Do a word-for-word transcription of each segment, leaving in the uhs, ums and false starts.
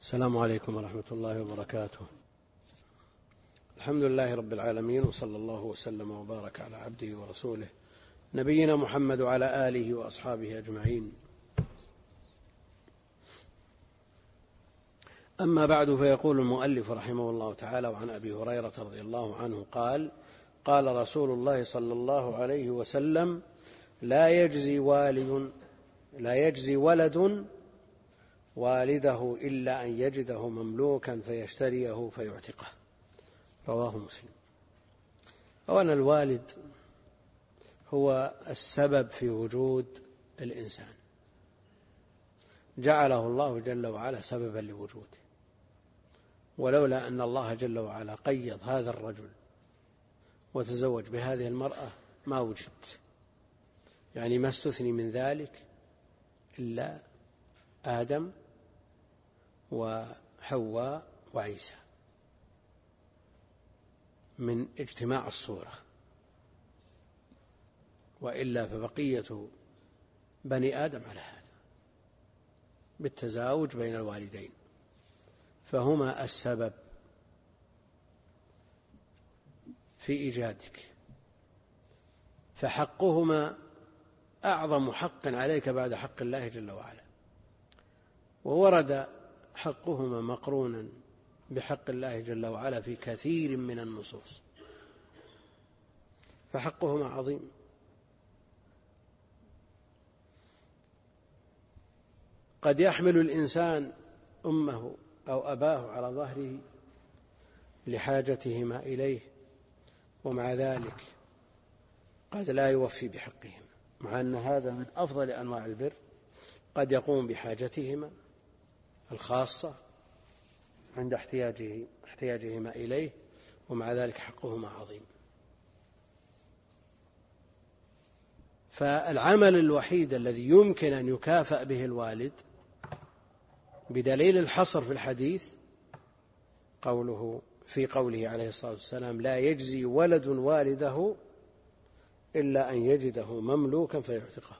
السلام عليكم ورحمة الله وبركاته. الحمد لله رب العالمين، وصلى الله وسلم وبارك على عبده ورسوله نبينا محمد وعلى آله وأصحابه أجمعين. أما بعد، فيقول المؤلف رحمه الله تعالى: وعن أبي هريرة رضي الله عنه قال: قال رسول الله صلى الله عليه وسلم: لا يجزي والد لا يجزي ولد والده إلا أن يجده مملوكا فيشتريه فيعتقه. رواه مسلم. أولا، الوالد هو السبب في وجود الإنسان، جعله الله جل وعلا سببا لوجوده، ولولا أن الله جل وعلا قيض هذا الرجل وتزوج بهذه المرأة ما وجد، يعني ما استثني من ذلك إلا آدم وحواء وعيسى من اجتماع الصورة، وإلا فبقية بني آدم على هذا بالتزاوج بين الوالدين، فهما السبب في إيجادك، فحقهما أعظم حق عليك بعد حق الله جل وعلا، وورد حقهما مقرونا بحق الله جل وعلا في كثير من النصوص، فحقهما عظيم. قد يحمل الإنسان أمه أو أباه على ظهره لحاجتهما إليه، ومع ذلك قد لا يوفي بحقهما، مع أن هذا من أفضل أنواع البر. قد يقوم بحاجتهما الخاصة عند احتياجه احتياجهما إليه، ومع ذلك حقهما عظيم. فالعمل الوحيد الذي يمكن أن يكافأ به الوالد بدليل الحصر في الحديث قوله في قوله عليه الصلاة والسلام: لا يجزي ولد والده إلا أن يجده مملوكا فيعتقه.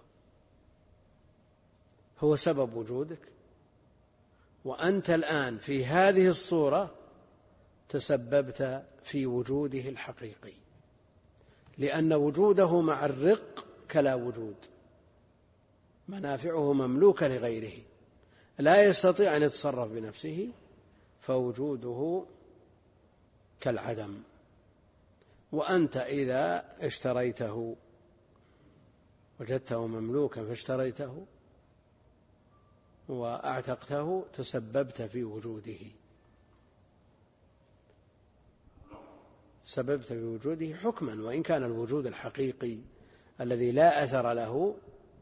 هو سبب وجودك، وأنت الآن في هذه الصورة تسببت في وجوده الحقيقي، لأن وجوده مع الرق كلا وجود، منافعه مملوكة لغيره، لا يستطيع أن يتصرف بنفسه، فوجوده كالعدم. وأنت إذا اشتريته وجدته مملوكا فاشتريته وأعتقته تسببت في وجوده تسببت في وجوده حكما، وإن كان الوجود الحقيقي الذي لا أثر له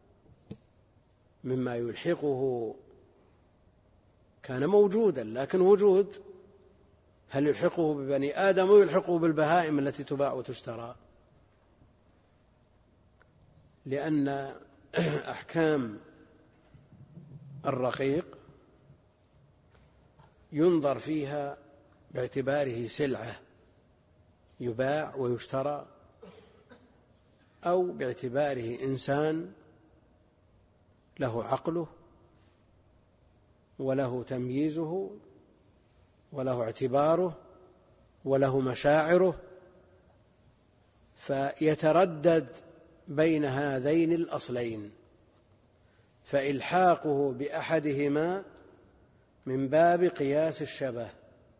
مما يلحقه كان موجودا، لكن وجود هل يلحقه ببني آدم أو يلحقه بالبهائم التي تباع وتشترى؟ لأن أحكام الرقيق ينظر فيها باعتباره سلعة يباع ويشترى، أو باعتباره إنسان له عقله وله تمييزه وله اعتباره وله مشاعره، فيتردد بين هذين الأصلين، فإلحاقه بأحدهما من باب قياس الشبه.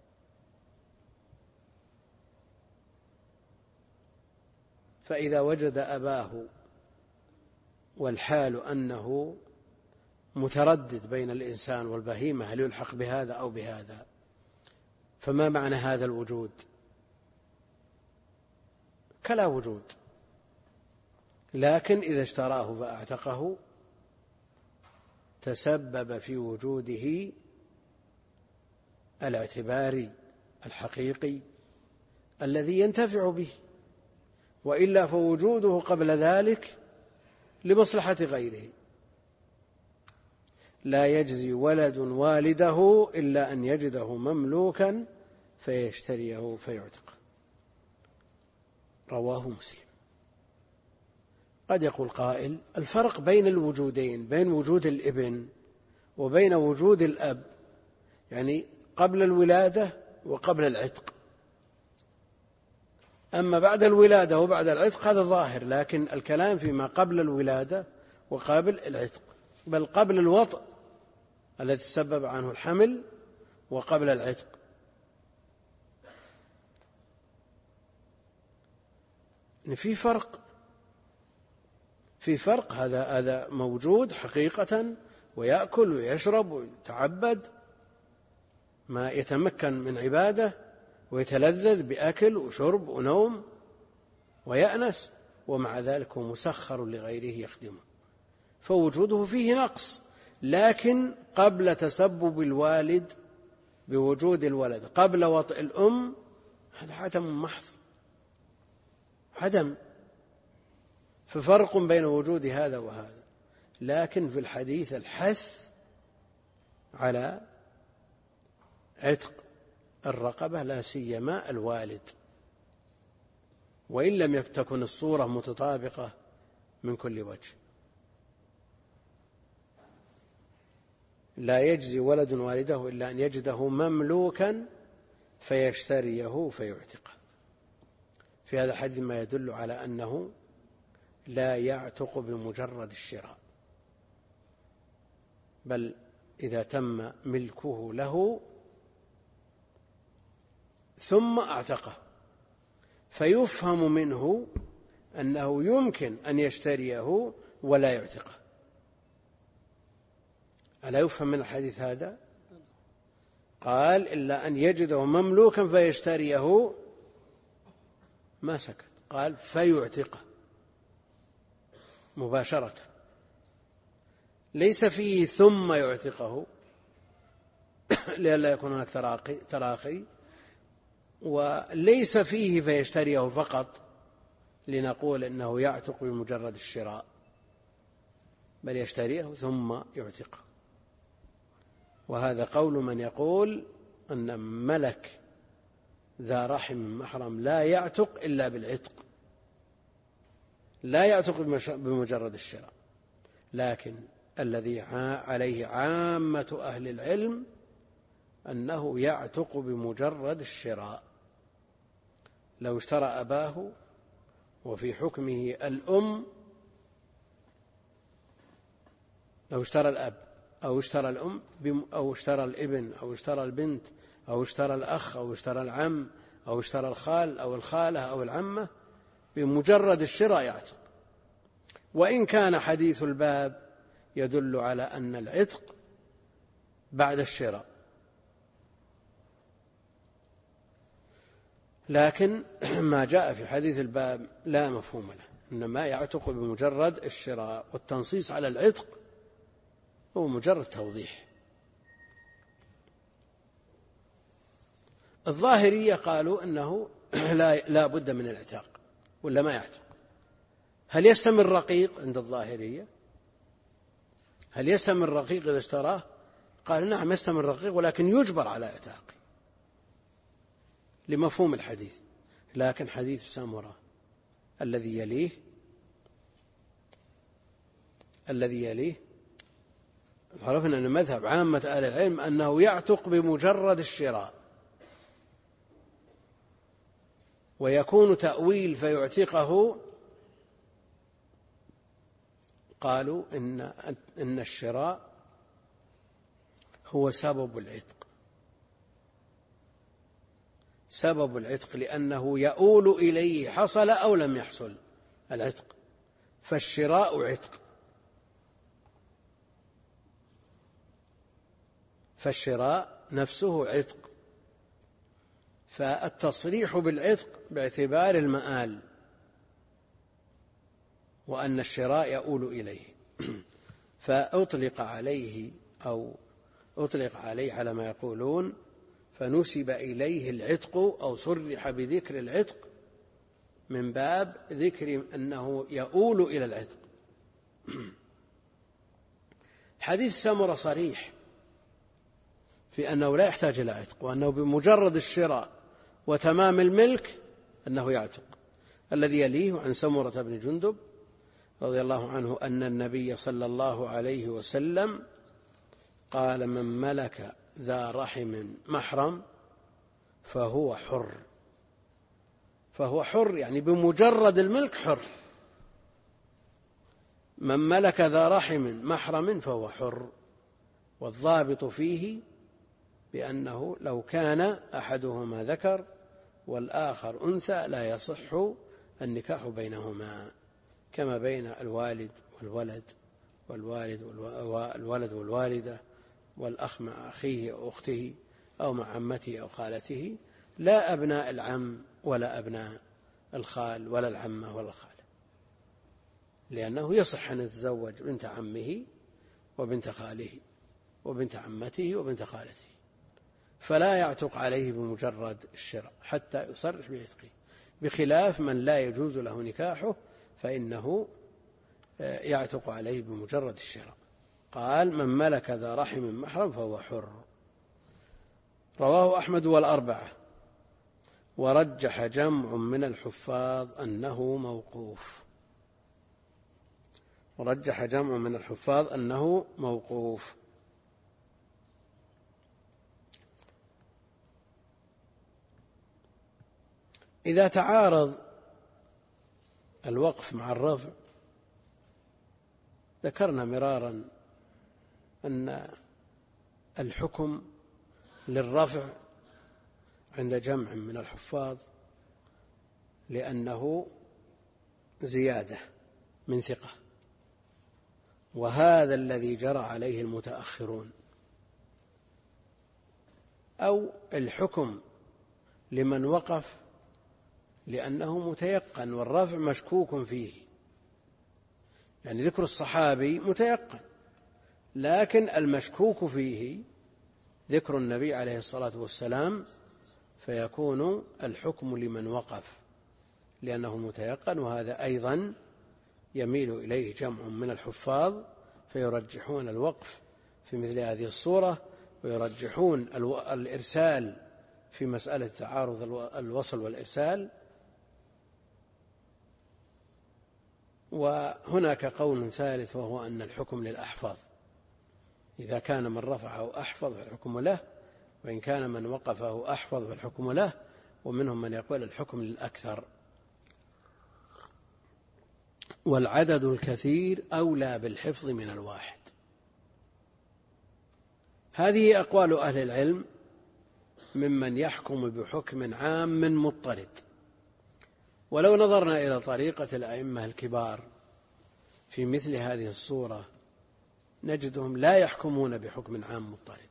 فإذا وجد أباه والحال أنه متردد بين الإنسان والبهيمة هل يلحق بهذا أو بهذا، فما معنى هذا الوجود؟ كلا وجود. لكن إذا اشتراه فأعتقه تسبب في وجوده الاعتباري الحقيقي الذي ينتفع به، وإلا فوجوده قبل ذلك لمصلحة غيره. لا يجزي ولد والده إلا أن يجده مملوكا فيشتريه فيعتقه. رواه مسلم. قد يقول قائل: الفرق بين الوجودين، بين وجود الابن وبين وجود الأب يعني قبل الولادة وقبل العتق. أما بعد الولادة وبعد العتق هذا ظاهر، لكن الكلام فيما قبل الولادة وقبل العتق، بل قبل الوطء الذي تسبب عنه الحمل وقبل العتق. في فرق في فرق هذا هذا موجود حقيقة، ويأكل ويشرب ويتعبد، ما يتمكن من عبادة ويتلذذ بأكل وشرب ونوم ويأنس، ومع ذلك هو مسخر لغيره يخدمه، فوجوده فيه نقص. لكن قبل تسبب الوالد بوجود الولد، قبل وطئ الأم، هذا عدم محض، عدم. ففرق بين وجود هذا وهذا. لكن في الحديث الحث على عتق الرقبة، لا سيما الوالد، وإن لم تكن الصورة متطابقة من كل وجه. لا يجزي ولد والده إلا أن يجده مملوكا فيشتريه فيعتقه. في هذا الحديث ما يدل على أنه لا يعتق بمجرد الشراء، بل إذا تم ملكه له ثم اعتقه، فيفهم منه أنه يمكن أن يشتريه ولا يعتقه. ألا يفهم من الحديث هذا؟ قال إلا أن يجده مملوكا فيشتريه، ما سكت، قال فيعتقه مباشرة، ليس فيه ثم يعتقه لئلا يكون هناك تراخي, تراخي وليس فيه فيشتريه فقط لنقول إنه يعتق بمجرد الشراء، بل يشتريه ثم يعتقه. وهذا قول من يقول أن ملك ذا رحم محرم لا يعتق إلا بالعتق، لا يعتق بمجرد الشراء. لكن الذي عليه عامة أهل العلم أنه يعتق بمجرد الشراء. لو اشترى أباه وفي حكمه الأم، لو اشترى الأب أو اشترى الأم أو اشترى الابن أو اشترى البنت أو اشترى الأخ أو اشترى العم أو اشترى الخال أو الخالة أو العمة، بمجرد الشراء يعتق. وإن كان حديث الباب يدل على أن العتق بعد الشراء، لكن ما جاء في حديث الباب لا مفهوم له، إنما يعتق بمجرد الشراء، والتنصيص على العتق هو مجرد توضيح. الظاهرية قالوا أنه لا, لا بد من العتاق ولا ما يعتق. هل يستمر الرقيق عند الظاهرية؟ هل يستمر الرقيق إذا اشتراه؟ قال نعم يستمر الرقيق، ولكن يجبر على اعتاقه لمفهوم الحديث. لكن حديث سامرة الذي يليه الذي يليه عرفنا أن مذهب عامة أهل العلم أنه يعتق بمجرد الشراء، ويكون تأويل فيعتقه. قالوا إن, إن الشراء هو سبب العتق، سبب العتق لأنه يؤول إليه حصل أو لم يحصل العتق، فالشراء عتق، فالشراء نفسه عتق. فالتصريح بالعتق باعتبار المآل، وأن الشراء يؤول إليه، فأطلق عليه أو أطلق عليه على ما يقولون، فنسب إليه العتق أو صرح بذكر العتق من باب ذكر أنه يؤول إلى العتق. حديث سمرة صريح في أنه لا يحتاج إلى عتق، وأنه بمجرد الشراء وتمام الملك أنه يعتق. الذي يليه عن سمرة بن جندب رضي الله عنه أن النبي صلى الله عليه وسلم قال من ملك ذا رحم محرم فهو حر. فهو حر يعني بمجرد الملك حر. من ملك ذا رحم محرم فهو حر. والضابط فيه بأنه لو كان أحدهما ذكر والآخر أنثى لا يصح النكاح بينهما، كما بين الوالد والولد والوالد والولد والوالدة والأخ مع أخيه أو أخته أو مع عمته أو خالته، لا أبناء العم ولا أبناء الخال ولا العمة ولا الخالة، لأنه يصح أن يتزوج بنت عمه وبنت خاله وبنت عمته وبنت خالته، فلا يعتق عليه بمجرد الشراء حتى يصرح بعتقه، بخلاف من لا يجوز له نكاحه فإنه يعتق عليه بمجرد الشراء. قال: من ملك ذا رحم محرم فهو حر. رواه أحمد والأربعة، ورجح جمع من الحفاظ أنه موقوف. ورجح جمع من الحفاظ أنه موقوف. إذا تعارض الوقف مع الرفع، ذكرنا مرارا أن الحكم للرفع عند جمع من الحفاظ لأنه زيادة من ثقة، وهذا الذي جرى عليه المتأخرون. أو الحكم لمن وقف لأنه متيقن والرفع مشكوك فيه، يعني ذكر الصحابي متيقن، لكن المشكوك فيه ذكر النبي عليه الصلاة والسلام، فيكون الحكم لمن وقف لأنه متيقن، وهذا أيضا يميل إليه جمع من الحفاظ فيرجحون الوقف في مثل هذه الصورة، ويرجحون الإرسال في مسألة تعارض الوصل والإرسال. وهناك قول ثالث، وهو أن الحكم للأحفظ، إذا كان من رفعه أحفظ فالحكم له، وإن كان من وقفه أحفظ فالحكم له. ومنهم من يقول الحكم للأكثر. والعدد الكثير أولى بالحفظ من الواحد. هذه أقوال أهل العلم ممن يحكم بحكم عام مضطرد. ولو نظرنا إلى طريقة الأئمة الكبار في مثل هذه الصورة نجدهم لا يحكمون بحكم عام مضطرد،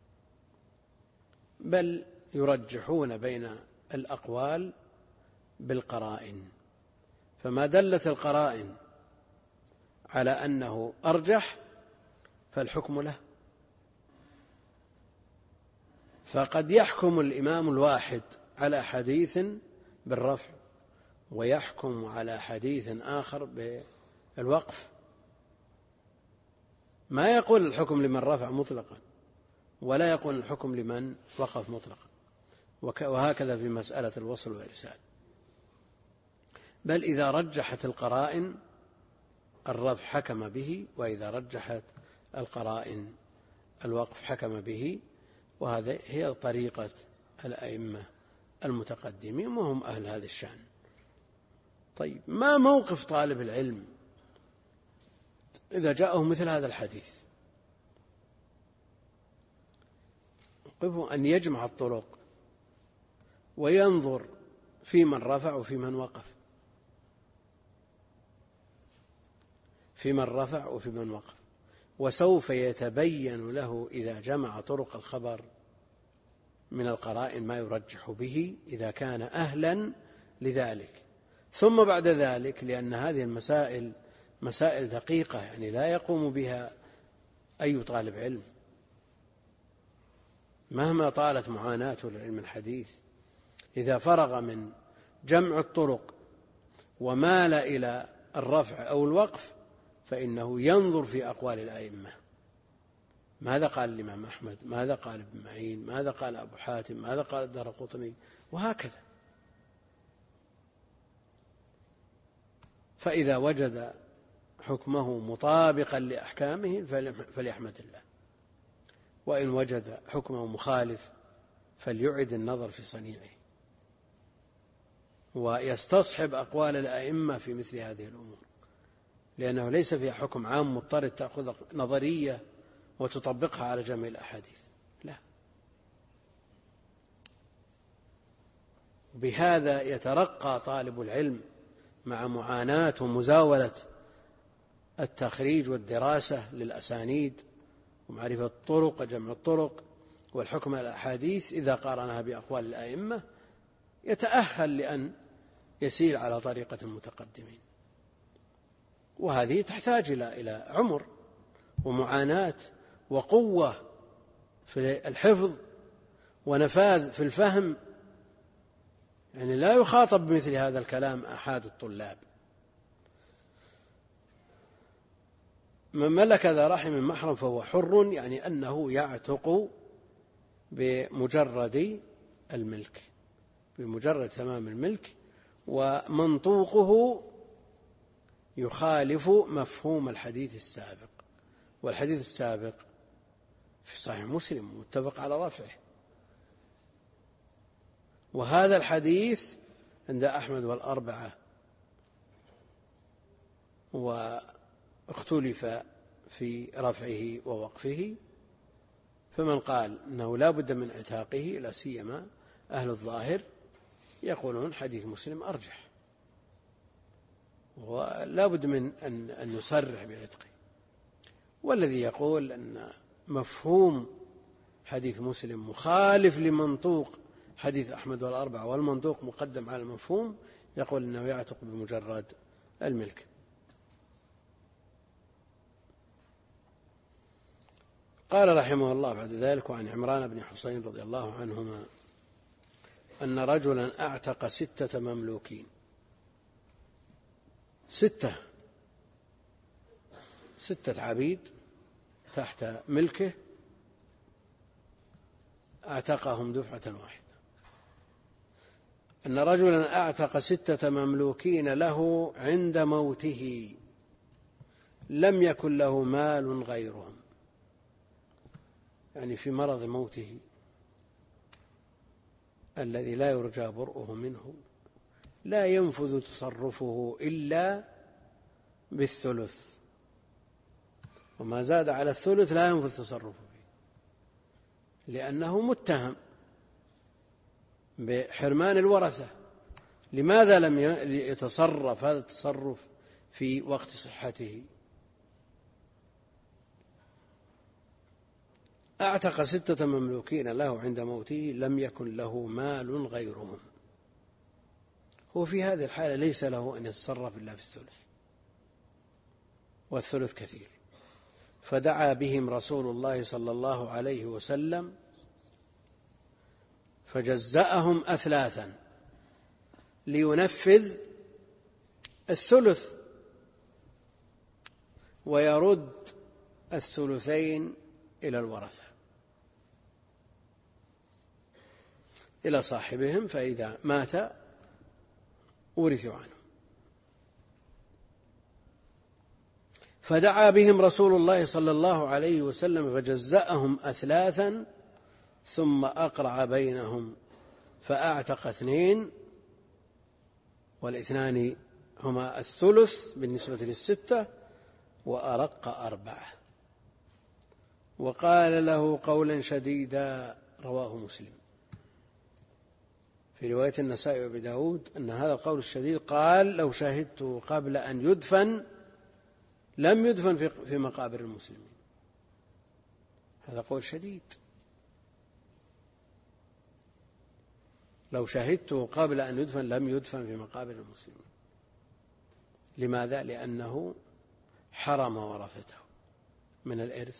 بل يرجحون بين الأقوال بالقرائن، فما دلت القرائن على أنه أرجح فالحكم له. فقد يحكم الإمام الواحد على حديث بالرفع، ويحكم على حديث آخر بالوقف، ما يقول الحكم لمن رفع مطلقا، ولا يقول الحكم لمن وقف مطلقا، وهكذا في مسألة الوصل والإرسال. بل إذا رجحت القرائن الرفع حكم به، وإذا رجحت القرائن الوقف حكم به. وهذا هي طريقة الأئمة المتقدمين، وهم أهل هذا الشأن. طيب، ما موقف طالب العلم إذا جاءه مثل هذا الحديث؟ موقفه أن يجمع الطرق وينظر في من رفع وفي من وقف، في من رفع وفي من وقف، وسوف يتبين له إذا جمع طرق الخبر من القرائن ما يرجح به إذا كان أهلا لذلك. ثم بعد ذلك، لأن هذه المسائل مسائل دقيقة يعني لا يقوم بها أي طالب علم مهما طالت معاناته لعلم الحديث، إذا فرغ من جمع الطرق ومال إلى الرفع أو الوقف فإنه ينظر في أقوال الأئمة، ماذا قال الإمام أحمد، ماذا قال ابن معين، ماذا قال أبو حاتم، ماذا قال الدارقطني، وهكذا. فإذا وجد حكمه مطابقا لأحكامه فليحمد الله، وإن وجد حكمه مخالف فليعد النظر في صنيعه ويستصحب أقوال الأئمة في مثل هذه الأمور، لأنه ليس فيها حكم عام مضطرد تأخذ نظرية وتطبقها على جميع الأحاديث، لا. بهذا يترقى طالب العلم مع معاناة ومزاولة التخريج والدراسة للأسانيد ومعرفة الطرق وجمع الطرق والحكم على الأحاديث، إذا قارنها بأقوال الأئمة يتأهل لأن يسير على طريقة المتقدمين. وهذه تحتاج إلى عمر ومعاناة وقوة في الحفظ ونفاذ في الفهم، يعني لا يخاطب بمثل هذا الكلام أحد الطلاب. من ملك ذا رحم محرم فهو حر، يعني أنه يعتق بمجرد الملك، بمجرد تمام الملك، ومنطوقه يخالف مفهوم الحديث السابق، والحديث السابق في صحيح مسلم متفق على رفعه، وهذا الحديث عند أحمد والأربعة واختلف في رفعه ووقفه، فمن قال أنه لا بد من اعتاقه لا سيما أهل الظاهر يقولون حديث مسلم أرجح ولا بد من أن, أن يصرح بعتقه، والذي يقول أن مفهوم حديث مسلم مخالف لمنطوق حديث أحمد والأربعة والمنطوق مقدم على المفهوم يقول أنه يعتق بمجرد الملك. قال رحمه الله بعد ذلك: وعن عمران بن حسين رضي الله عنهما أن رجلا أعتق ستة مملوكين، ستة ستة عبيد تحت ملكه أعتقهم دفعة واحدة. أن رجلا أعتق ستة مملوكين له عند موته لم يكن له مال غيرهم، يعني في مرض موته الذي لا يرجى برؤه منه لا ينفذ تصرفه إلا بالثلث، وما زاد على الثلث لا ينفذ تصرفه فيه، لأنه متهم بحرمان الورثة. لماذا لم يتصرف هذا التصرف في وقت صحته؟ أعتق ستة مملوكين له عند موته لم يكن له مال غيرهم، هو في هذه الحالة ليس له أن يتصرف إلا في الثلث، والثلث كثير. فدعا بهم رسول الله صلى الله عليه وسلم فجزأهم أثلاثا لينفذ الثلث ويرد الثلثين إلى الورثة إلى صاحبهم، فإذا مات ورثوا عنه. فدعا بهم رسول الله صلى الله عليه وسلم فجزأهم أثلاثا ثم أقرع بينهم فأعتق اثنين، والاثنان هما الثلث بالنسبة للستة، وأرق أربعة، وقال له قولا شديدا، رواه مسلم. في رواية النسائي وابي داود أن هذا القول الشديد قال: لو شهدته قبل أن يدفن لم يدفن في مقابر المسلمين. هذا قول شديد، لو شهدته قبل أن يدفن لم يدفن في مقابر المسلمين. لماذا؟ لأنه حرم ورثته من الإرث.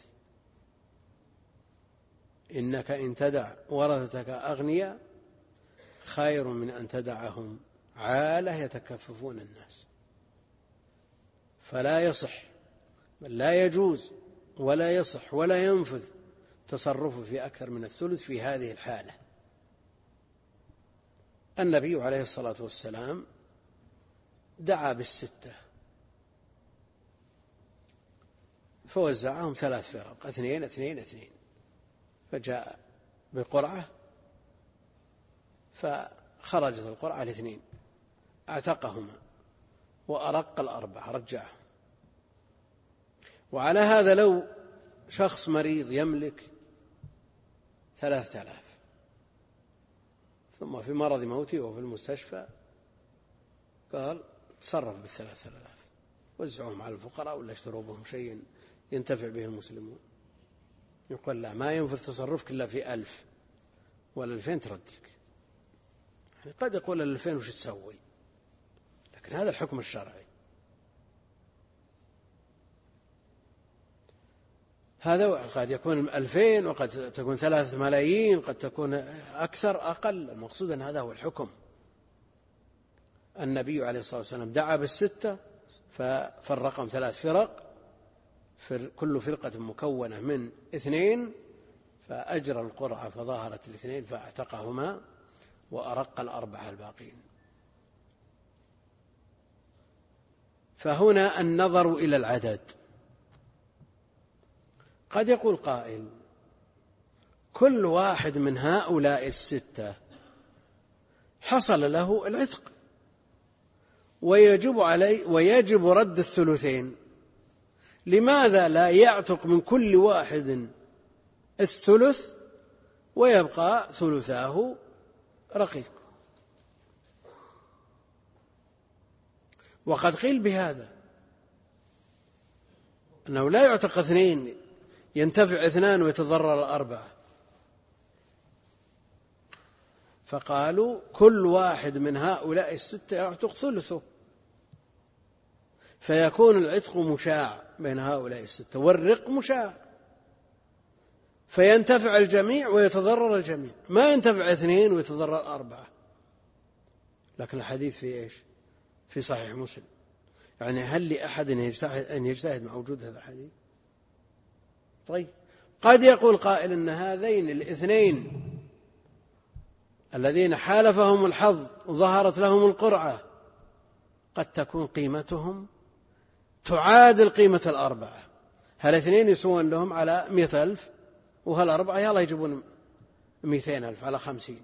إنك إن تدع ورثتك أغنياء خير من أن تدعهم عالة يتكففون الناس. فلا يصح بل لا يجوز ولا يصح ولا ينفذ تصرفه في أكثر من الثلث في هذه الحالة. النبي عليه الصلاة والسلام دعا بالستة فوزعهم ثلاث فرق، اثنين اثنين اثنين، فجاء بقرعة فخرجت القرعة الاثنين، اعتقهما وأرق الأربعة رجعهم. وعلى هذا لو شخص مريض يملك ثلاثة آلاف ثم في مرض موته وفي المستشفى، قال تصرف بالثلاثة آلاف، وزعوهم على الفقراء ولا اشتروا بهم شيء ينتفع به المسلمون. يقول لا، ما ينفذ تصرفك إلا في ألف ولا ألفين تردك. يعني قد يقول الألفين وش تسوي، لكن هذا الحكم الشرعي. هذا قد يكون ألفين وقد تكون ثلاثة ملايين، قد تكون أكثر أقل. المقصود أن هذا هو الحكم. النبي عليه الصلاة والسلام دعا بالستة ففرقهم ثلاث فرق، كل فرقة مكونة من اثنين، فأجرى القرعة فظهرت الاثنين فاعتقهما وأرق الأربعة الباقين. فهنا النظر إلى العدد. قد يقول قائل كل واحد من هؤلاء الستة حصل له العتق ويجب عليه ويجب رد الثلثين، لماذا لا يعتق من كل واحد الثلث ويبقى ثلثاه رقيق؟ وقد قيل بهذا أنه لا يعتق اثنين ينتفع اثنان ويتضرر أربعة، فقالوا كل واحد من هؤلاء الستة يعتق ثلثه، فيكون العتق مشاع بين هؤلاء الستة والرق مشاع، فينتفع الجميع ويتضرر الجميع، ما ينتفع اثنين ويتضرر أربعة. لكن الحديث في إيش؟ في صحيح مسلم. يعني هل لأحد أن يجتهد مع وجود هذا الحديث؟ طيب، قد يقول قائل أن هذين الاثنين الذين حالفهم الحظ وظهرت لهم القرعة قد تكون قيمتهم تعادل قيمة الأربعة. هالاثنين يسوون لهم على مئة ألف، وهالأربعة يلا يجيبون مئتين ألف على خمسين،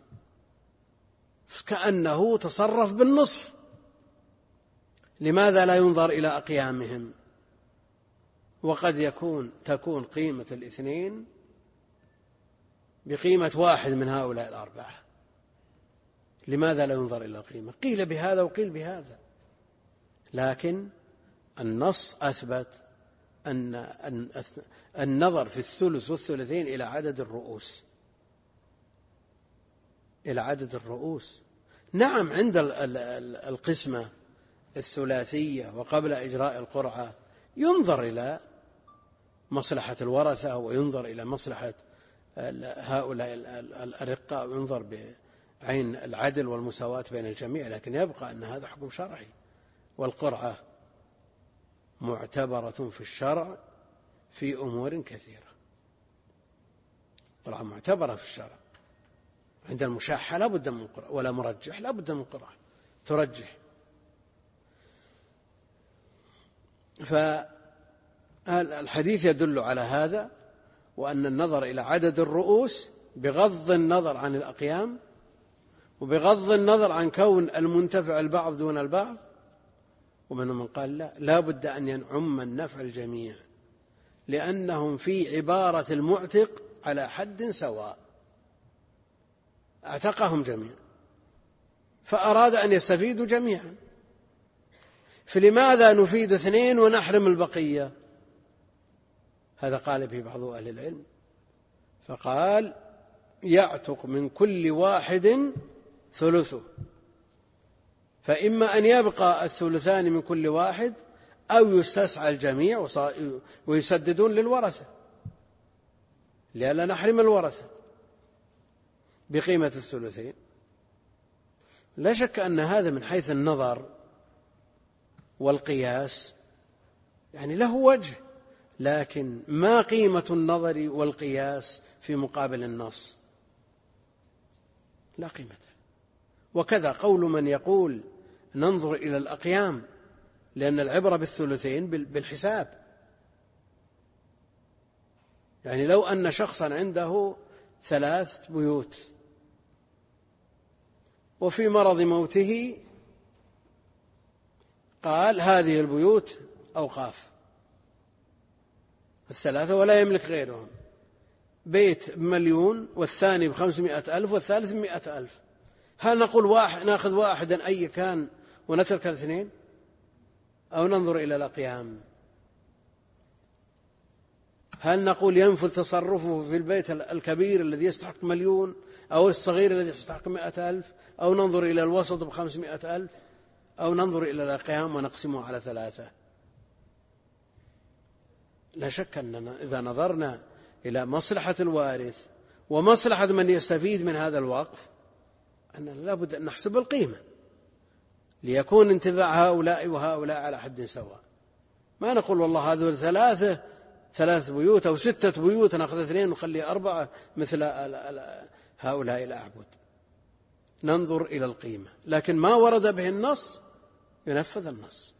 كأنه تصرف بالنصف. لماذا لا ينظر إلى أقيامهم؟ وقد يكون تكون قيمة الاثنين بقيمة واحد من هؤلاء الأربعة. لماذا لا ينظر إلى قيمة؟ قيل بهذا وقيل بهذا، لكن النص أثبت أن النظر في الثلث والثلثين إلى عدد الرؤوس، إلى عدد الرؤوس. نعم، عند القسمة الثلاثية وقبل إجراء القرعة ينظر إلى مصلحة الورثة وينظر إلى مصلحة هؤلاء الأرقاء وينظر بعين العدل والمساواة بين الجميع، لكن يبقى أن هذا حكم شرعي. والقرعة معتبرة في الشرع في أمور كثيرة. القرعة معتبرة في الشرع. عند المشاحة لا بد من قرعة، ولا مرجح لا بد من قرعة ترجح. فالحديث يدل على هذا، وأن النظر إلى عدد الرؤوس بغض النظر عن الأقيام وبغض النظر عن كون المنتفع البعض دون البعض. ومنهم من قال لا، لا بد أن ينعم النفع الجميع، لأنهم في عبارة المعتق على حد سواء، اعتقهم جميعا فأراد أن يستفيدوا جميعا، فلماذا نفيد اثنين ونحرم البقية؟ هذا قال به بعض أهل العلم، فقال يعتق من كل واحد ثلثه، فإما أن يبقى الثلثان من كل واحد أو يستسعى الجميع ويسددون للورثة، لئلا نحرم الورثة بقيمة الثلثين. لا شك أن هذا من حيث النظر والقياس يعني له وجه، لكن ما قيمة النظر والقياس في مقابل النص؟ لا قيمة. وكذا قول من يقول ننظر إلى الأقيام، لأن العبرة بالثلثين بالحساب. يعني لو أن شخصا عنده ثلاث بيوت، وفي مرض موته قال هذه البيوت أوقاف الثلاثة ولا يملك غيرهم، بيت بمليون والثاني بخمسمائة ألف والثالث بمائة ألف. هل نقول واحد نأخذ واحدا أي كان ونترك الاثنين، أو ننظر إلى الأقيام؟ هل نقول ينفذ تصرفه في البيت الكبير الذي يستحق مليون أو الصغير الذي يستحق مائة ألف، أو ننظر إلى الوسط بخمسمائة ألف، أو ننظر إلى الأقيام ونقسمه على ثلاثة؟ لا شك أننا إذا نظرنا إلى مصلحة الوارث ومصلحة من يستفيد من هذا الوقف أننا لابد أن نحسب القيمة ليكون انتفاع هؤلاء وهؤلاء على حد سواء. ما نقول والله هذول ثلاثة ثلاث بيوت أو ستة بيوت نأخذ اثنين ونخلي أربعة مثل هؤلاء الأعبد. ننظر إلى القيمة، لكن ما ورد به النص ينفذ النص.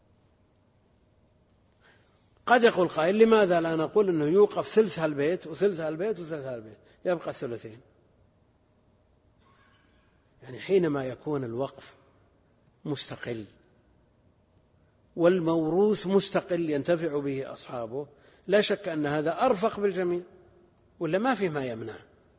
قد يقول قائل لماذا لا نقول أنه يوقف ثلث هالبيت وثلث هالبيت وثلث هالبيت، يبقى الثلثين؟ يعني حينما يكون الوقف مستقل والموروث مستقل ينتفع به أصحابه، لا شك أن هذا أرفق بالجميع، ولا ما في ما يمنع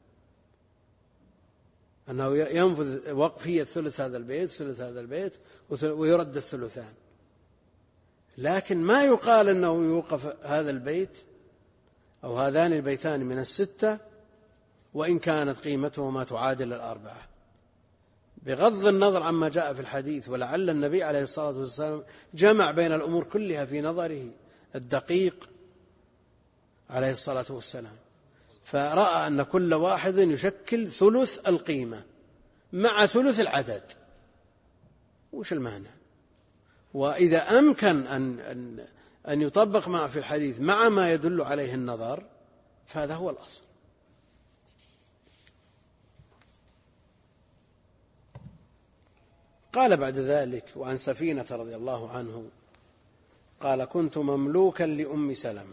أنه ينفذ وقفية ثلث هذا البيت ثلث هذا البيت ويرد الثلثان. لكن ما يقال أنه يوقف هذا البيت أو هذان البيتان من الستة وإن كانت قيمتهما تعادل الأربعة، بغض النظر عما جاء في الحديث. ولعل النبي عليه الصلاة والسلام جمع بين الأمور كلها في نظره الدقيق عليه الصلاة والسلام، فرأى أن كل واحد يشكل ثلث القيمة مع ثلث العدد. وش المانع؟ وإذا أمكن أن, أن, أن يطبق ما في الحديث مع ما يدل عليه النظر فهذا هو الأصل. قال بعد ذلك: وعن سفينة رضي الله عنه قال: كنت مملوكا لأم سلمة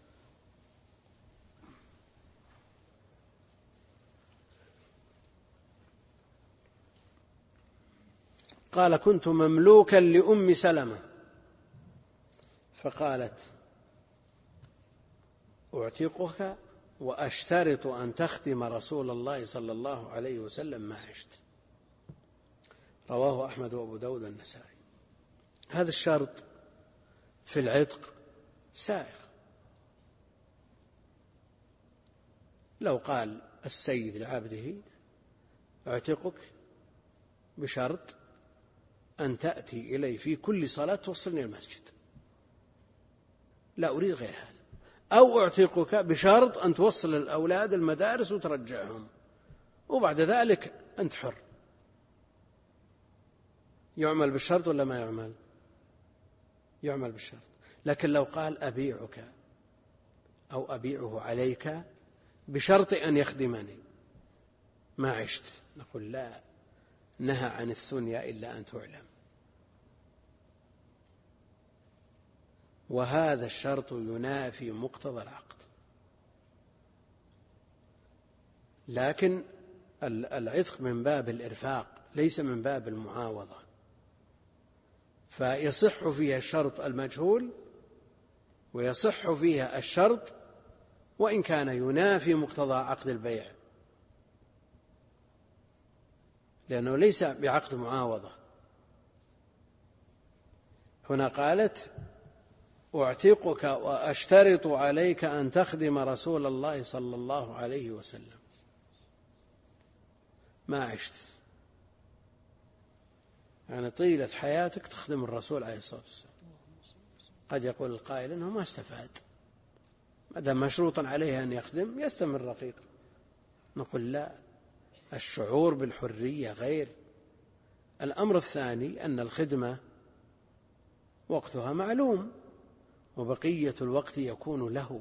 قال كنت مملوكا لأم سلمة فقالت: أعتقك وأشترط أن تخدم رسول الله صلى الله عليه وسلم ما عشت. رواه أحمد وأبو داود والنسائي. هذا الشرط في العتق سائغ. لو قال السيد لعبده: أعتقك بشرط أن تأتي إلي في كل صلاة توصلني المسجد، لا أريد غير هذا، أو أعتقك بشرط أن توصل الأولاد المدارس وترجعهم، وبعد ذلك أنت حر. يعمل بالشرط ولا ما يعمل؟ يعمل بالشرط. لكن لو قال: أبيعك أو أبيعه عليك بشرط أن يخدمني ما عشت، نقول: لا، نهى عن الثنيا إلا أن تعلم. وهذا الشرط ينافي مقتضى العقد. لكن العتق من باب الإرفاق ليس من باب المعاوضة، فيصح فيها الشرط المجهول ويصح فيها الشرط وإن كان ينافي مقتضى عقد البيع، لأنه ليس بعقد معاوضة. هنا قالت: أعتقك وأشترط عليك أن تخدم رسول الله صلى الله عليه وسلم ما عشت، يعني طيلة حياتك تخدم الرسول عليه الصلاة والسلام. قد يقول القائل إنه ما استفاد، ما دام مشروطا عليه أن يخدم يستمر رقيقا. نقول: لا، الشعور بالحرية غير. الأمر الثاني أن الخدمة وقتها معلوم وبقية الوقت يكون له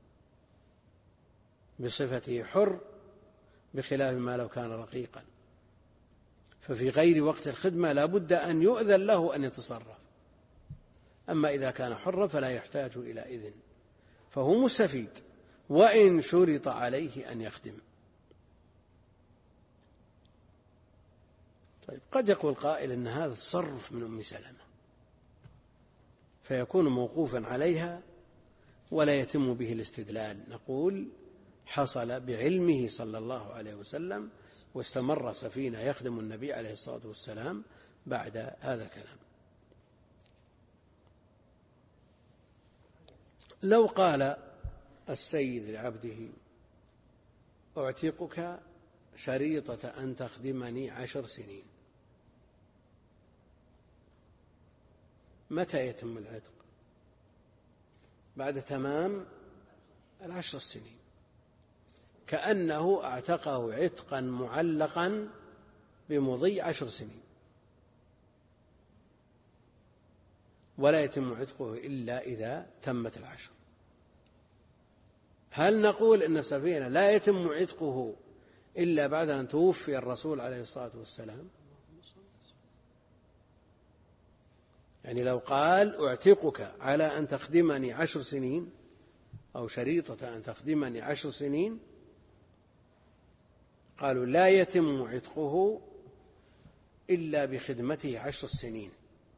بصفته حر، بخلاف ما لو كان رقيقا، ففي غير وقت الخدمة لا بد أن يؤذن له أن يتصرف. أما إذا كان حرا فلا يحتاج إلى إذن، فهو مستفيد وإن شرط عليه أن يخدم. طيب قد يقول قائل إن هذا تصرف من أم سلمة فيكون موقوفا عليها ولا يتم به الاستدلال. نقول حصل بعلمه صلى الله عليه وسلم واستمر سفينة يخدم النبي عليه الصلاة والسلام بعد هذا الكلام. لو قال السيد لعبده أعتقك شريطة أن تخدمني عشر سنين، متى يتم العتق؟ بعد تمام العشر السنين، كأنه اعتقه عتقا معلقا بمضي عشر سنين، ولا يتم عتقه إلا إذا تمت العشر. هل نقول إن السفينة لا يتم عتقه إلا بعد أن توفي الرسول عليه الصلاة والسلام؟ يعني لو قال أعتقك على أن تخدمني عشر سنين أو شريطة أن تخدمني عشر سنين، قالوا لا يتم عتقه إلا بخدمته عشر سنين.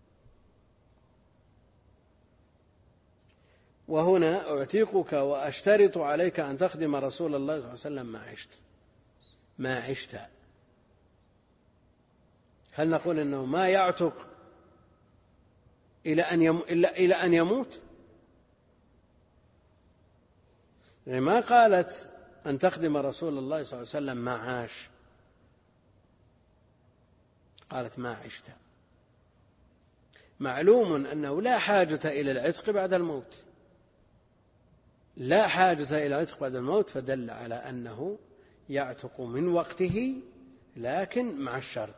وهنا أعتقك وأشترط عليك أن تخدم رسول الله صلى الله عليه وسلم ما عشت ما عشت هل نقول أنه ما يعتق إلى أن يم... إلا إلى أن يموت؟ يعني ما قالت أن تخدم رسول الله صلى الله عليه وسلم ما عاش، قالت ما عشت. معلوم أنه لا حاجة إلى العتق بعد الموت، لا حاجة إلى العتق بعد الموت، فدل على أنه يعتق من وقته لكن مع الشرط.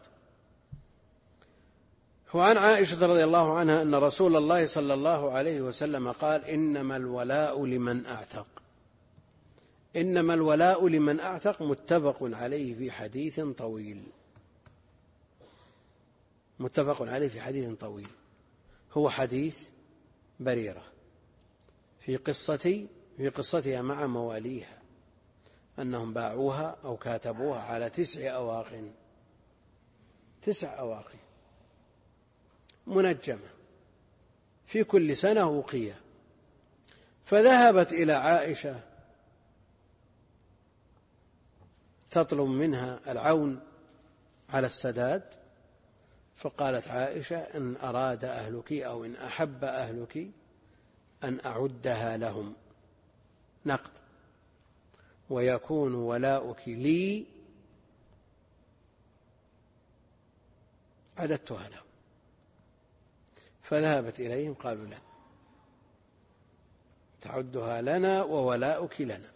وعن عائشة رضي الله عنها أن رسول الله صلى الله عليه وسلم قال إنما الولاء لمن أعتق. إنما الولاء لمن أعتق متفق عليه في حديث طويل، متفق عليه في حديث طويل، هو حديث بريرة في قصة في قصتها مع مواليها أنهم باعوها أو كاتبوها على تسع أواق تسع أواق منجمة في كل سنة وقية، فذهبت إلى عائشة تطلب منها العون على السداد، فقالت عائشة إن أراد أهلك أو إن أحب أهلك أن أعدها لهم نقد ويكون ولاؤك لي عددتها لهم. فذهبت إليهم قالوا لا، تعدها لنا وولاؤك لنا.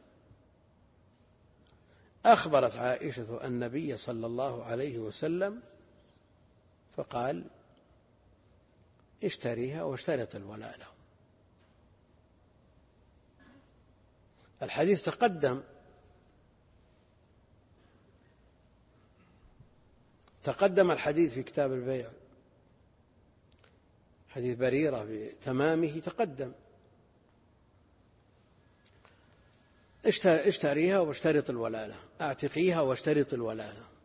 أخبرت عائشة النبي صلى الله عليه وسلم فقال اشتريها واشترط الولاء لهم. الحديث تقدم تقدم الحديث في كتاب البيع، حديث بريرة بتمامه تقدم. اشتريها واشترط الولاء لها، اعتقيها واشترط الولاء لها.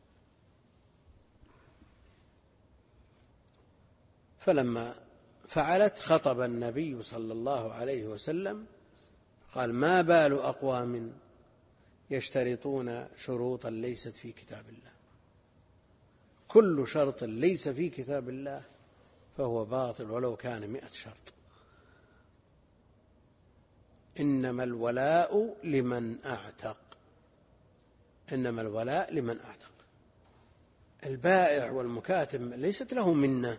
فلما فعلت خطب النبي صلى الله عليه وسلم قال ما بال أقوام يشترطون شروطا ليست في كتاب الله، كل شرط ليس في كتاب الله فهو باطل ولو كان مئة شرط. إنما الولاء لمن أعتق، إنما الولاء لمن أعتق. البائع والمكاتب ليست لهم منة،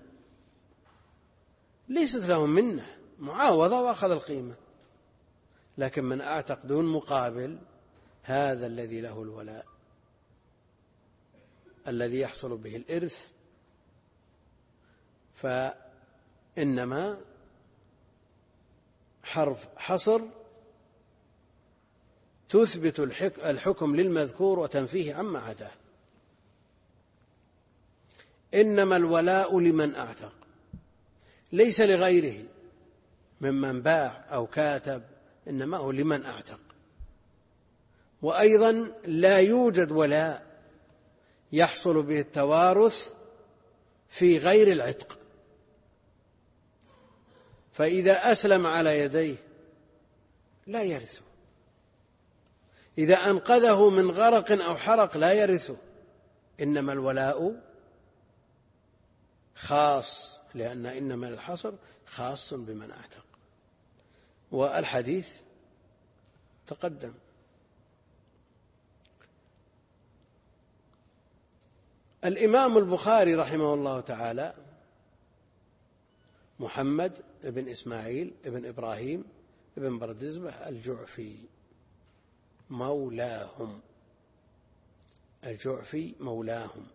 ليست لهم منة، معاوضة وأخذ القيمة، لكن من أعتق دون مقابل هذا الذي له الولاء، الذي يحصل به الإرث. فإنما حرف حصر تثبت الحكم للمذكور وتنفيه عما عداه. إنما الولاء لمن أعتق، ليس لغيره ممن باع أو كاتب، إنما هو لمن أعتق. وأيضا لا يوجد ولاء يحصل به التوارث في غير العتق، فإذا أسلم على يديه لا يرثه، إذا أنقذه من غرق أو حرق لا يرثه، إنما الولاء خاص، لأن إنما الحصر خاص بمن أعتق. والحديث تقدم. الإمام البخاري رحمه الله تعالى محمد بن إسماعيل بن إبراهيم بن بردزبة الجعفي مولاهم، الجعفي مولاهم.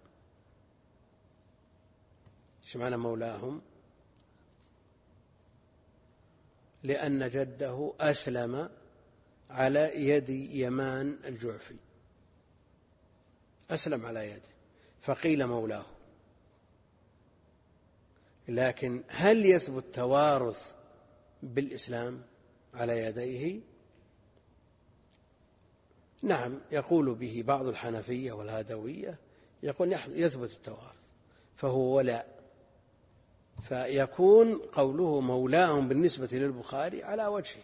ايش معنى مولاهم؟ لأن جده أسلم على يد يمان الجعفي، أسلم على يده فقيل مولاه. لكن هل يثبت توارث بالإسلام على يديه؟ نعم، يقول به بعض الحنفية والهادوية، يقول يثبت التوارث فهو ولاء، فيكون قوله مولاهم بالنسبة للبخاري على وجهه.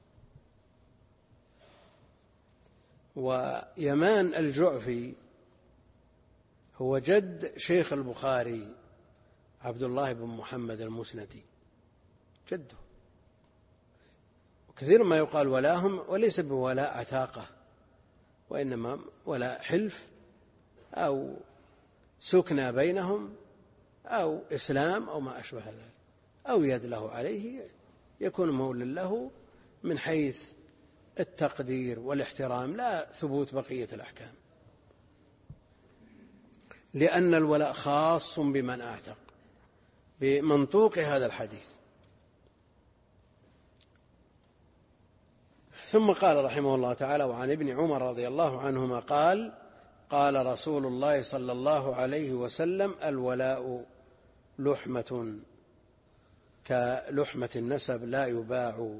ويمان الجعفي هو جد شيخ البخاري عبد الله بن محمد المسندي، جده. وكثير ما يقال ولاهم، وليس بولاء عتاقة، وإنما ولاء حلف أو سكنى بينهم أو إسلام أو ما أشبه ذلك، أو يد له عليه، يكون مولى له من حيث التقدير والاحترام، لا ثبوت بقية الأحكام، لأن الولاء خاص بمن أعتق بمنطوق هذا الحديث. ثم قال رحمه الله تعالى: وعن ابن عمر رضي الله عنهما قال: قال رسول الله صلى الله عليه وسلم: الولاء لحمة كلحمة النسب لا يباع.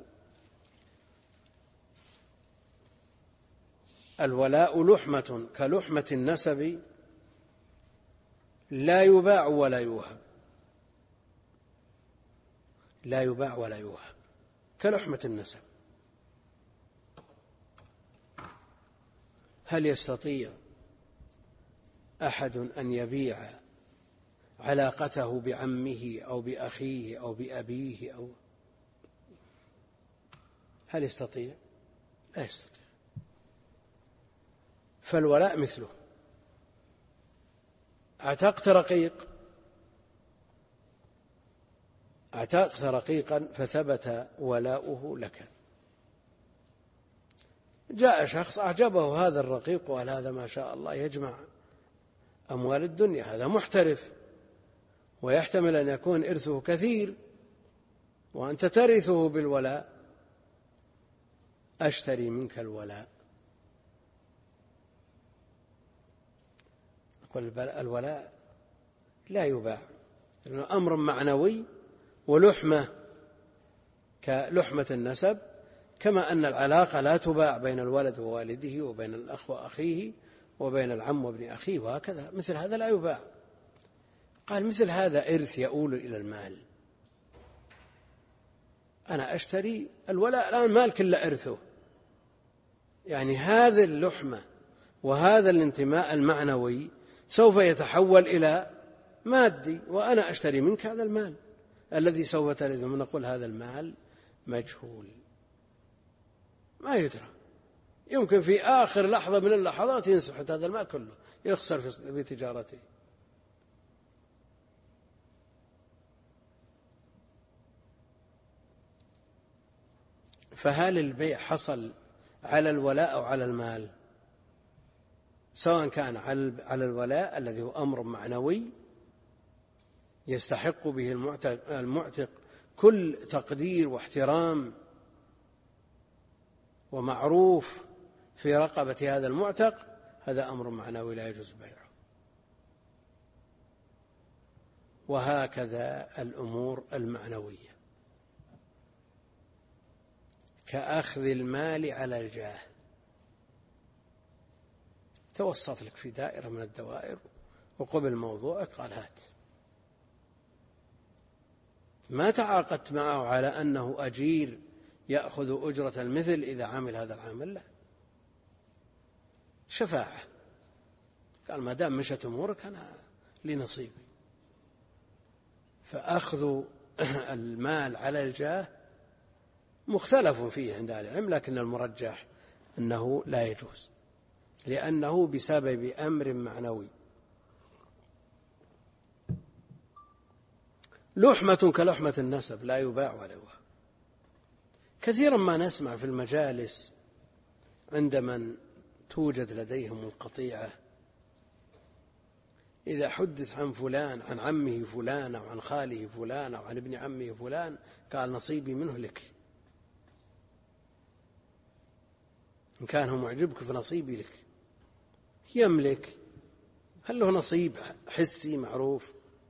الولاء لحمة كلحمة النسب لا يباع ولا يوهب، لا يباع ولا يوهب كلحمة النسب. هل يستطيع أحد أن يبيع علاقته بعمه أو بأخيه أو بأبيه أو هل يستطيع؟ لا يستطيع. فالولاء مثله. اعتقت رقيق اعتقت رقيقا فثبت ولاؤه لك، جاء شخص أعجبه هذا الرقيق وقال: هذا ما شاء الله يجمع أموال الدنيا، هذا محترف ويحتمل أن يكون إرثه كثير وأنت ترثه بالولاء، أشتري منك الولاء. أقول: الولاء لا يباع، لأنه أمر معنوي، ولحمة كلحمة النسب، كما أن العلاقة لا تباع بين الولد ووالده وبين الأخ وأخيه وبين العم وابن أخيه وهكذا، مثل هذا لا يباع. قال: مثل هذا إرث يؤول إلى المال، أنا أشتري الولاء، الآن مال كله إرثه، يعني هذه اللحمة وهذا الانتماء المعنوي سوف يتحول إلى مادي، وأنا أشتري منك هذا المال الذي سوف ترثه. من نقول هذا المال مجهول، ما يدرى، يمكن في آخر لحظة من اللحظات ينسحت هذا المال كله، يخسر في تجارته. فهل البيع حصل على الولاء أو على المال؟ سواء كان على الولاء الذي هو أمر معنوي يستحق به المعتق كل تقدير واحترام ومعروف في رقبة هذا المعتق، هذا أمر معنوي لا يجوز بيعه. وهكذا الأمور المعنوية كأخذ المال على الجاه، توسط لك في دائرة من الدوائر وقبل موضوعك قال هات. ما تعاقدت معه على أنه أجير يأخذ أجرة المثل إذا عمل هذا العمل، لا، شفاعة. قال ما دام مشت أمورك أنا لي نصيبي. فأخذ المال على الجاه مختلف فيه عند أهل العلم، لكن المرجح أنه لا يجوز، لأنه بسبب أمر معنوي. لحمة كلحمة النسب لا يباع ولا يوهب. كثيرا ما نسمع في المجالس عند من توجد لديهم القطيعة، إذا حدث عن فلان عن عمه فلان أو عن خاله فلان أو عن ابن عمه فلان قال نصيبي منه لك، إن كان هو معجبك فنصيبي لك. يملك، هل له نصيب حسي معروف؟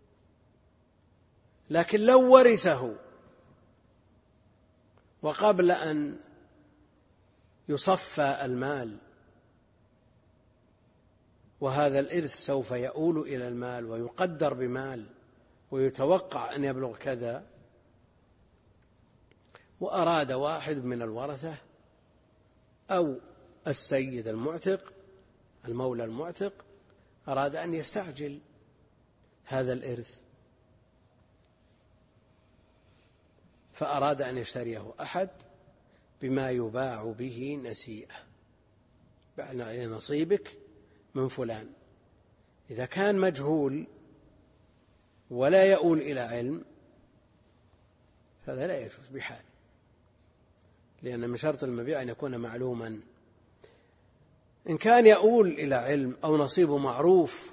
لكن لو ورثه وقبل أن يصفى المال، وهذا الإرث سوف يؤول إلى المال ويقدر بمال ويتوقع أن يبلغ كذا، وأراد واحد من الورثة أو السيد المعتق المولى المعتق أراد أن يستعجل هذا الإرث، فأراد أن يشتريه أحد بما يباع به نسيئة، بعنى نصيبك من فلان. إذا كان مجهول ولا يؤول إلى علم فهذا لا يجوز بحال، لأن من شرط المبيع أن يكون معلوما. إن كان يؤول إلى علم أو نصيبه معروف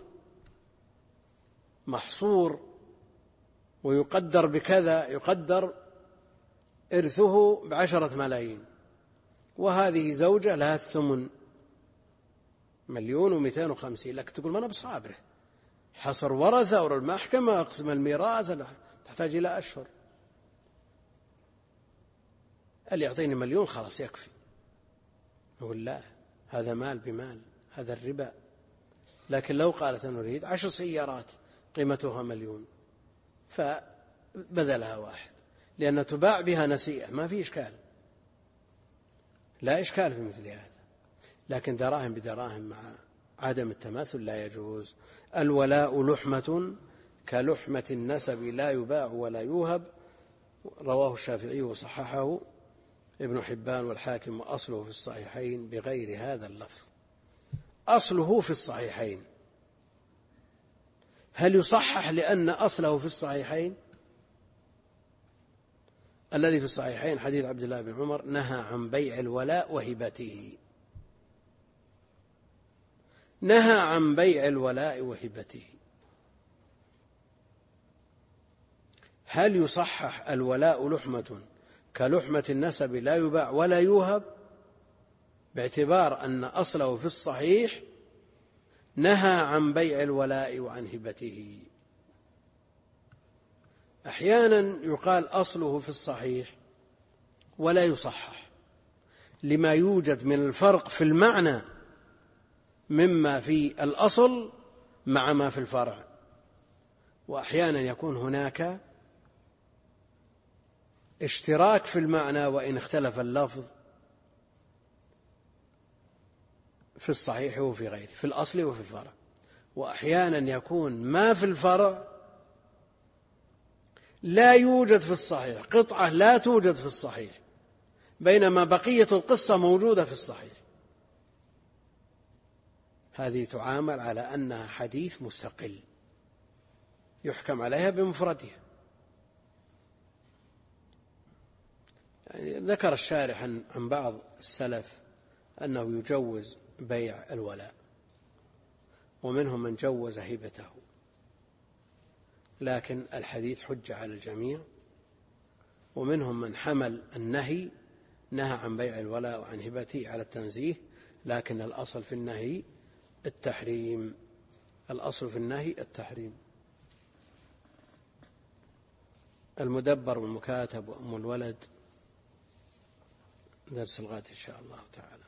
محصور ويقدر بكذا، يقدر إرثه بعشرة ملايين، وهذه زوجة لها الثمن مليون ومئتين وخمسين، لك تقول ما أنا بصابره، حصر ورثة ورا المحكمة أقسم الميراث تحتاج إلى أشهر، اللي يعطيني مليون خلاص يكفي. نقول لا، هذا مال بمال، هذا الربا. لكن لو قالت نريد عشر سيارات قيمتها مليون فبذلها واحد، لأن تباع بها نسيئة ما في إشكال، لا إشكال في مثل هذا. لكن دراهم بدراهم مع عدم التماثل لا يجوز. الولاء لحمة كلحمة النسب لا يباع ولا يوهب، رواه الشافعي وصححه ابن حبان والحاكم، وأصله في الصحيحين بغير هذا اللفظ. أصله في الصحيحين، هل يصحح لأن أصله في الصحيحين؟ الذي في الصحيحين حديث عبد الله بن عمر نهى عن بيع الولاء وهبته، نهى عن بيع الولاء وهبته. هل يصحح الولاء لحمة كلحمة النسب لا يباع ولا يوهب، باعتبار أن أصله في الصحيح نهى عن بيع الولاء وعن هبته؟ أحيانا يقال أصله في الصحيح ولا يصحح لما يوجد من الفرق في المعنى مما في الأصل مع ما في الفرع، وأحيانا يكون هناك اشتراك في المعنى وإن اختلف اللفظ في الصحيح وفي غيره، في الأصل وفي الفرع. وأحيانا يكون ما في الفرع لا يوجد في الصحيح، قطعة لا توجد في الصحيح، بينما بقية القصة موجودة في الصحيح. هذه تعامل على أنها حديث مستقل يحكم عليها بمفردها. يعني ذكر الشارح عن بعض السلف أنه يجوز بيع الولاء، ومنهم من جوز هبته، لكن الحديث حجة على الجميع. ومنهم من حمل النهي، نهى عن بيع الولاء وعن هبته على التنزيه، لكن الأصل في النهي التحريم، الأصل في النهي التحريم. المدبر والمكاتب وأم الولد درس الغد إن شاء الله تعالى.